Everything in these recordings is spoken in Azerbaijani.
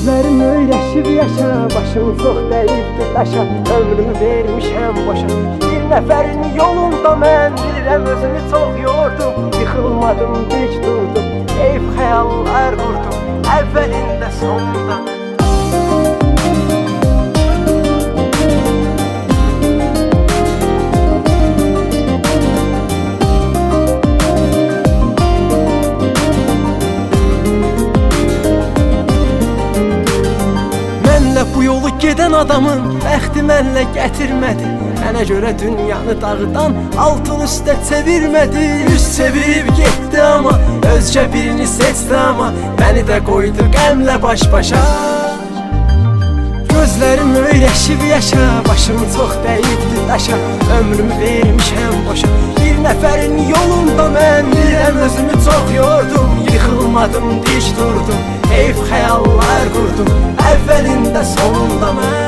Gözlerim öyrəşib yaşa, başım çox dəyibdir daşa. Ömrümü vermişəm boşa, bir nəfərin yolunda mən bilirəm özümü çox yordum. Yıxılmadım, dik durdum, heyf xəyallar qurdum, əvvəlində sonunda. Bu yolu gedən adamın bəxti mənlə gətirmədi. Mənə görə dünyanı dağıdan altın üstə çevirmədi. Üst çevirib getdi amma özcə birini seçdi amma məni də qoydu qəmlə baş-başa. Gözlərim öyrəşib yaşa, başım çox dəyibdi daşa. Ömrümü vermişəm boşa, bir nəfərin yolunda mən bilirəm özümü çox yordum. Yıxılmadım, dik durdum, heyf xəyallar qurdum, əvvəlində sonunda mən.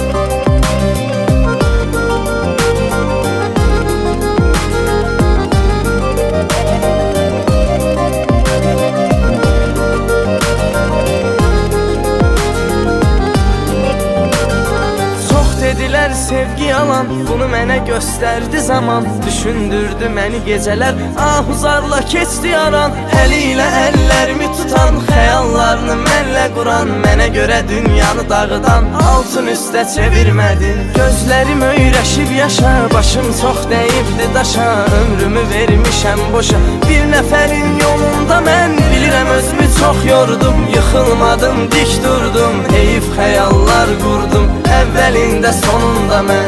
Dedilər sevgi yalan, bunu mənə göstərdi zaman. Düşündürdü məni gecələr, ahuzarla keçdi yaran. Əli ilə əllərimi tutan, xəyallarını mənlə quran, mənə görə dünyanı dağıdan altın üstə çevirmədi. Gözlərim öyrəşib yaşa, başım çox dəyibdi daşa. Ömrümü vermişəm boşa, bir nəfərin yolunda mən bilirəm özümü çox yordum. Yıxılmadım, dik durdum, heyf xəyallar qurdum, əvvəlində sonunda mən.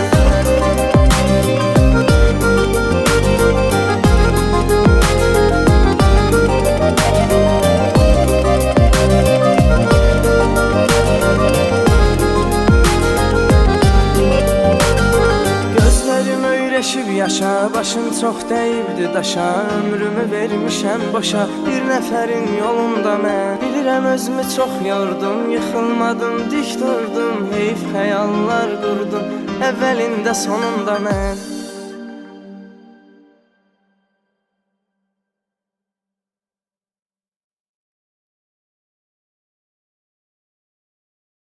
Gözlərim öyrəşib yaşa, başım çox dəyibdi daşa. Ömrümü vermişəm boşa, bir nəfərin yolunda mən bilirəm özümü çox yordum. Yıxılmadım, dik durdum, heyf xəyallar qurdum, əvvəlində sonunda mən.